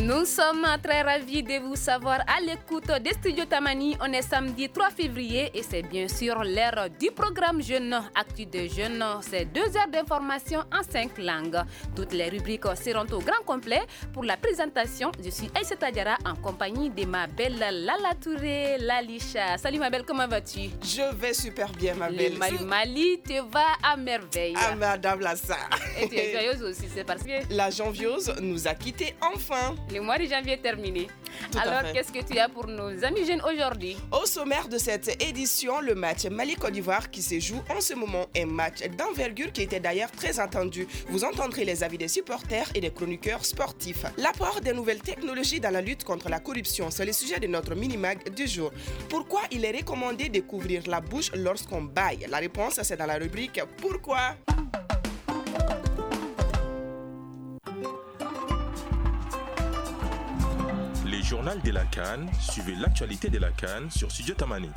Nous sommes très ravis de vous savoir à l'écoute des studios Tamani. On est samedi 3 février et c'est bien sûr l'heure du programme Jeunes. Actu de Jeunes, c'est 2 heures d'information en 5 langues. Toutes les rubriques seront au grand complet. Pour la présentation, je suis Aïssata Diarra en compagnie de ma belle Lala Touré, Lalisha. Salut ma belle, comment vas-tu? Je vais super bien ma belle. Mali, tu vas à merveille. Ah madame Lassa. Et tu es joyeuse aussi, c'est parce que la janviose nous a quittés enfin. Le mois de janvier est terminé. Alors, qu'est-ce que tu as pour nos amis jeunes aujourd'hui? Au sommaire de cette édition, le match Mali-Côte d'Ivoire qui se joue en ce moment, un match d'envergure qui était d'ailleurs très attendu. Vous entendrez les avis des supporters et des chroniqueurs sportifs. L'apport des nouvelles technologies dans la lutte contre la corruption, c'est le sujet de notre mini-mag du jour. Pourquoi il est recommandé de couvrir la bouche lorsqu'on baille? La réponse, c'est dans la rubrique « Pourquoi ?» Le journal de la CAN, suivez l'actualité de la CAN sur Studio Tamani.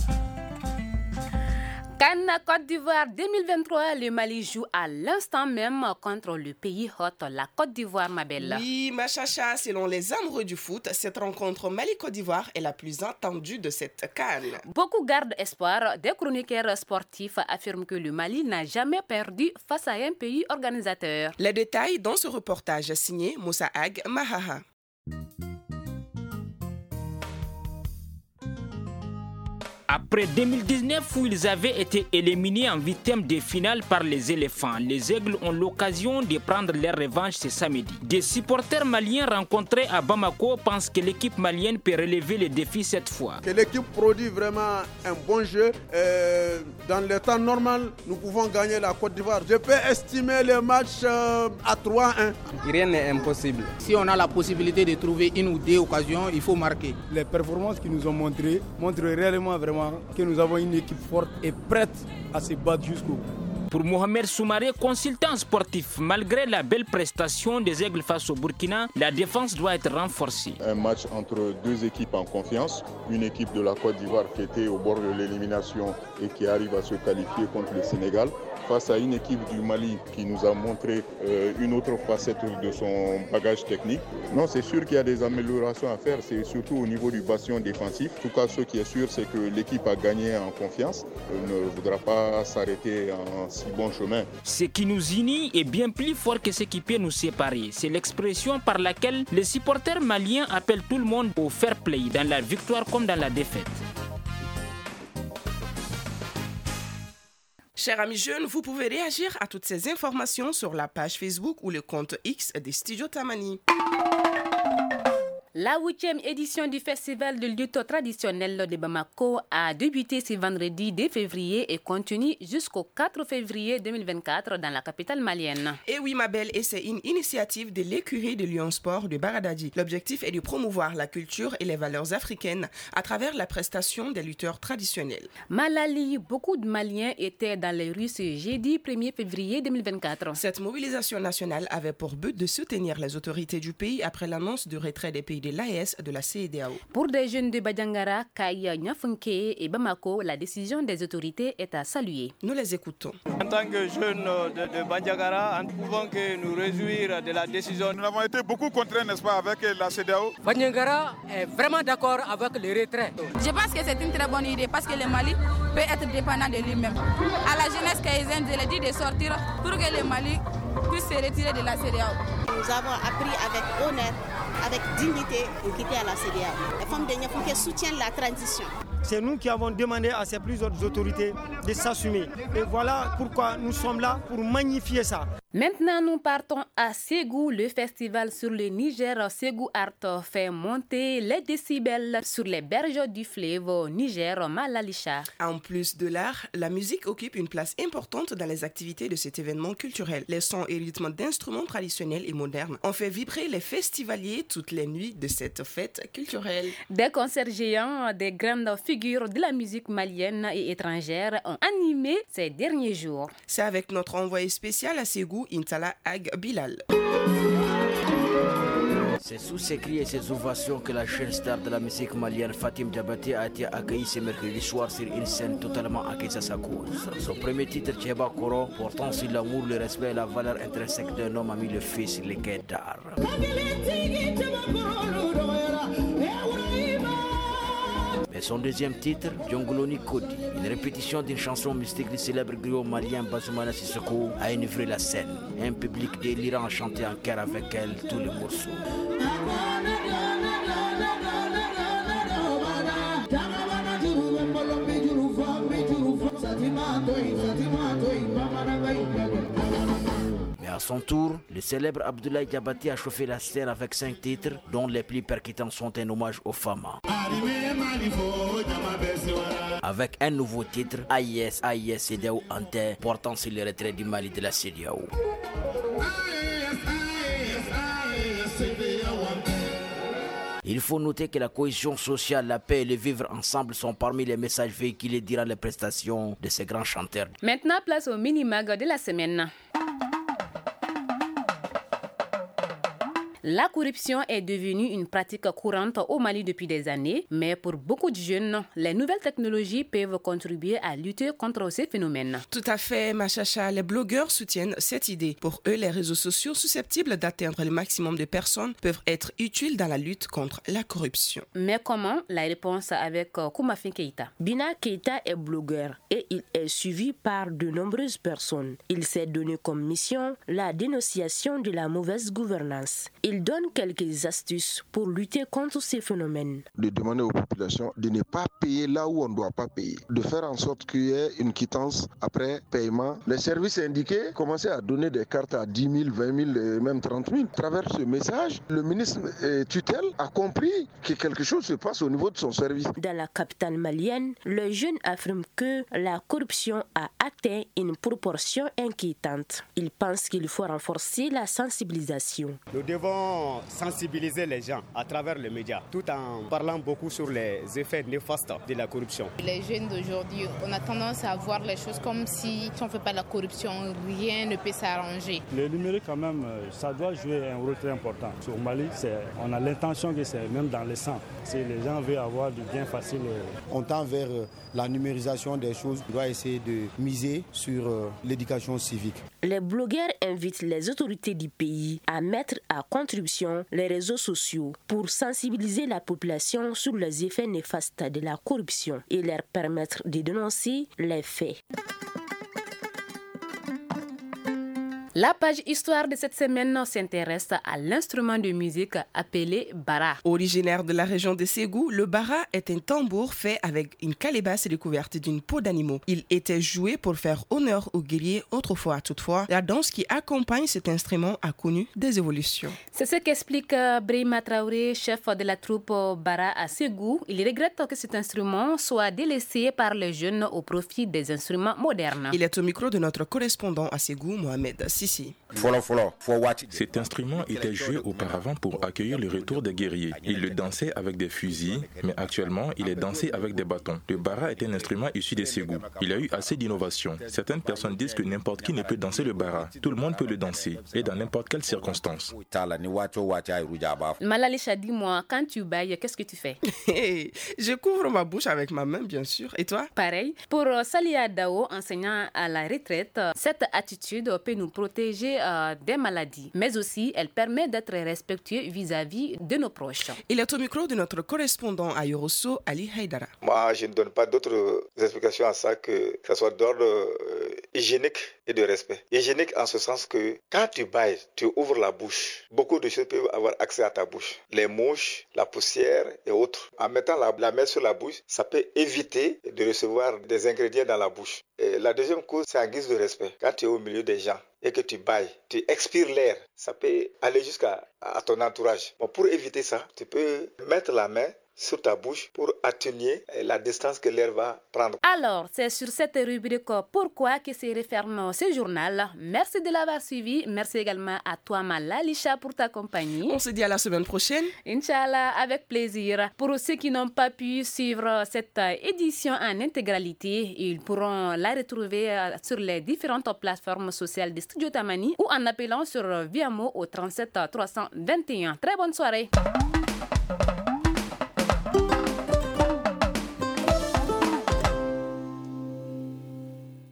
CAN Côte d'Ivoire 2023, le Mali joue à l'instant même contre le pays hôte, la Côte d'Ivoire, ma belle. Oui, ma chacha, selon les amoureux du foot, cette rencontre Mali-Côte d'Ivoire est la plus attendue de cette CAN. Beaucoup gardent espoir. Des chroniqueurs sportifs affirment que le Mali n'a jamais perdu face à un pays organisateur. Les détails dans ce reportage signé Moussa Ag Mahaha. Après 2019 où ils avaient été éliminés en 8e de finale par les éléphants, les Aigles ont l'occasion de prendre leur revanche ce samedi. Des supporters maliens rencontrés à Bamako pensent que l'équipe malienne peut relever le défi cette fois. Que l'équipe produit vraiment un bon jeu. Dans le temps normal, nous pouvons gagner la Côte d'Ivoire. Je peux estimer le match à 3-1. Rien n'est impossible. Si on a la possibilité de trouver une ou deux occasions, il faut marquer. Les performances qu'ils nous ont montrées montrent réellement que nous avons une équipe forte et prête à se battre jusqu'au bout. Pour Mohamed Soumaré, consultant sportif, malgré la belle prestation des Aigles face au Burkina, la défense doit être renforcée. Un match entre deux équipes en confiance, une équipe de la Côte d'Ivoire qui était au bord de l'élimination et qui arrive à se qualifier contre le Sénégal, face à une équipe du Mali qui nous a montré une autre facette de son bagage technique. Non, c'est sûr qu'il y a des améliorations à faire, c'est surtout au niveau du bastion défensif. En tout cas, ce qui est sûr, c'est que l'équipe a gagné en confiance, ne voudra pas s'arrêter en si bon chemin. Ce qui nous unit est bien plus fort que ce qui peut nous séparer. C'est l'expression par laquelle les supporters maliens appellent tout le monde au fair play, dans la victoire comme dans la défaite. Chers amis jeunes, vous pouvez réagir à toutes ces informations sur la page Facebook ou le compte X des Studios Tamani. La 8e édition du festival de lutte traditionnelle de Bamako a débuté ce vendredi 2 février et continue jusqu'au 4 février 2024 dans la capitale malienne. Et oui ma belle, et c'est une initiative de l'écurie de Lyon Sport de Baradadi. L'objectif est de promouvoir la culture et les valeurs africaines à travers la prestation des lutteurs traditionnels. Malali, beaucoup de Maliens étaient dans les rues ce jeudi 1er février 2024. Cette mobilisation nationale avait pour but de soutenir les autorités du pays après l'annonce du retrait des pays de l'AES de la CEDEAO. Pour des jeunes de Badiangara, Kaya, Nyafunke et Bamako, la décision des autorités est à saluer. Nous les écoutons. En tant que jeunes de Badiangara, nous pouvons que nous réjouir de la décision. Nous avons été beaucoup contraints, n'est-ce pas, avec la CEDEAO. Badiangara est vraiment d'accord avec le retrait. Je pense que c'est une très bonne idée parce que le Mali peut être dépendant de lui-même. À la jeunesse kaysaine, je l'ai dit de sortir pour que le Mali puisse se retirer de la CEDEAO. Nous avons appris avec honneur, avec dignité, de quitter à la CEDEAO. Les femmes de Niafunke soutiennent la transition. C'est nous qui avons demandé à ces plus hautes autorités de s'assumer. Et voilà pourquoi nous sommes là pour magnifier ça. Maintenant, nous partons à Ségou. Le festival sur le Niger, Ségou Art, fait monter les décibels sur les berges du fleuve Niger, Malalisha. En plus de l'art, la musique occupe une place importante dans les activités de cet événement culturel. Les sons et rythmes d'instruments traditionnels et modernes ont fait vibrer les festivaliers toutes les nuits de cette fête culturelle. Des concerts géants, des grandes figures de la musique malienne et étrangère ont animé ces derniers jours. C'est avec notre envoyé spécial à Ségou, Intala Ag Bilal. Ce sous ces cris et ces ovations que la jeune star de la musique malienne Fatim Diabaté a été accueillie ce mercredi soir sur une scène totalement acquise à sa cause. Son premier titre, Tcheba Koro, portant sur l'amour, le respect et la valeur intrinsèque d'un homme, a mis le feu sur les quais d'art. Mais son deuxième titre, Djongoloni Kodi, une répétition d'une chanson mystique du célèbre griot malien Bazoumana Sissoko, a enivré la scène. Un public délirant a chanté en chœur avec elle tous les morceaux. Mais à son tour, le célèbre Abdoulaye Diabaté a chauffé la scène avec 5 titres, dont les plus percutants sont un hommage aux femmes. Avec un nouveau titre, AIS CEDEAO Ante, portant sur le retrait du Mali de la CEDEAO. Il faut noter que la cohésion sociale, la paix et le vivre ensemble sont parmi les messages véhiculés durant les prestations de ces grands chanteurs. Maintenant, place au mini-mag de la semaine. La corruption est devenue une pratique courante au Mali depuis des années, mais pour beaucoup de jeunes, les nouvelles technologies peuvent contribuer à lutter contre ces phénomènes. Tout à fait, Machacha. Les blogueurs soutiennent cette idée. Pour eux, les réseaux sociaux susceptibles d'atteindre le maximum de personnes peuvent être utiles dans la lutte contre la corruption. Mais comment? La réponse avec Koumafin Keïta. Bina Keïta est blogueur et il est suivi par de nombreuses personnes. Il s'est donné comme mission la dénonciation de la mauvaise gouvernance. Il donne quelques astuces pour lutter contre ces phénomènes. De demander aux populations de ne pas payer là où on ne doit pas payer. De faire en sorte qu'il y ait une quittance après paiement. Les services indiqués commençaient à donner des cartes à 10 000, 20 000 et même 30 000. À travers ce message, le ministre tutelle a compris que quelque chose se passe au niveau de son service. Dans la capitale malienne, les jeunes affirment que la corruption a atteint une proportion inquiétante. Ils pensent qu'il faut renforcer la sensibilisation. Nous devons sensibiliser les gens à travers les médias, tout en parlant beaucoup sur les effets néfastes de la corruption. Les jeunes d'aujourd'hui, on a tendance à voir les choses comme si on ne fait pas la corruption, rien ne peut s'arranger. Le numérique, quand même, ça doit jouer un rôle très important. Sur Mali, on a l'intention que c'est même dans le sang. Si les gens veulent avoir du bien facile. On tend vers la numérisation des choses. On doit essayer de miser sur l'éducation civique. Les blogueurs invitent les autorités du pays à mettre à contribution les réseaux sociaux pour sensibiliser la population sur les effets néfastes de la corruption et leur permettre de dénoncer les faits. La page histoire de cette semaine s'intéresse à l'instrument de musique appelé bara. Originaire de la région de Ségou, le bara est un tambour fait avec une calebasse recouverte d'une peau d'animaux. Il était joué pour faire honneur aux guerriers autrefois. Toutefois, la danse qui accompagne cet instrument a connu des évolutions. C'est ce qu'explique Brahima Traoré, chef de la troupe bara à Ségou. Il regrette que cet instrument soit délaissé par les jeunes au profit des instruments modernes. Il est au micro de notre correspondant à Ségou, Mohamed Sissi. Cet instrument était joué auparavant pour accueillir le retour des guerriers. Ils le dansaient avec des fusils, mais actuellement, il est dansé avec des bâtons. Le bara est un instrument issu des Ségou. Il a eu assez d'innovation. Certaines personnes disent que n'importe qui ne peut danser le bara. Tout le monde peut le danser, et dans n'importe quelle circonstance. Malalisha, dis-moi, quand tu bailles, qu'est-ce que tu fais? Je couvre ma bouche avec ma main, bien sûr. Et toi? Pareil. Pour Salia Dao, enseignant à la retraite, cette attitude peut nous protéger des maladies, mais aussi elle permet d'être respectueux vis-à-vis de nos proches. Il est au micro de notre correspondant à Yorosso, Ali Haïdara. Moi, je ne donne pas d'autres explications à ça que ça soit d'ordre hygiénique et de respect. Hygiénique en ce sens que quand tu bailles, tu ouvres la bouche. Beaucoup de choses peuvent avoir accès à ta bouche. Les mouches, la poussière et autres. En mettant la main sur la bouche, ça peut éviter de recevoir des ingrédients dans la bouche. Et la deuxième cause, c'est en guise de respect. Quand tu es au milieu des gens et que tu bailles, tu expires l'air, ça peut aller jusqu'à ton entourage. Bon, pour éviter ça, tu peux mettre la main sur ta bouche pour atténuer la distance que l'air va prendre. Alors, c'est sur cette rubrique Pourquoi que se referme ce journal. Merci de l'avoir suivi. Merci également à toi, Malalisha, pour ta compagnie. On se dit à la semaine prochaine. Inch'Allah, avec plaisir. Pour ceux qui n'ont pas pu suivre cette édition en intégralité, ils pourront la retrouver sur les différentes plateformes sociales de Studio Tamani ou en appelant sur Viamo au 37 321. Très bonne soirée.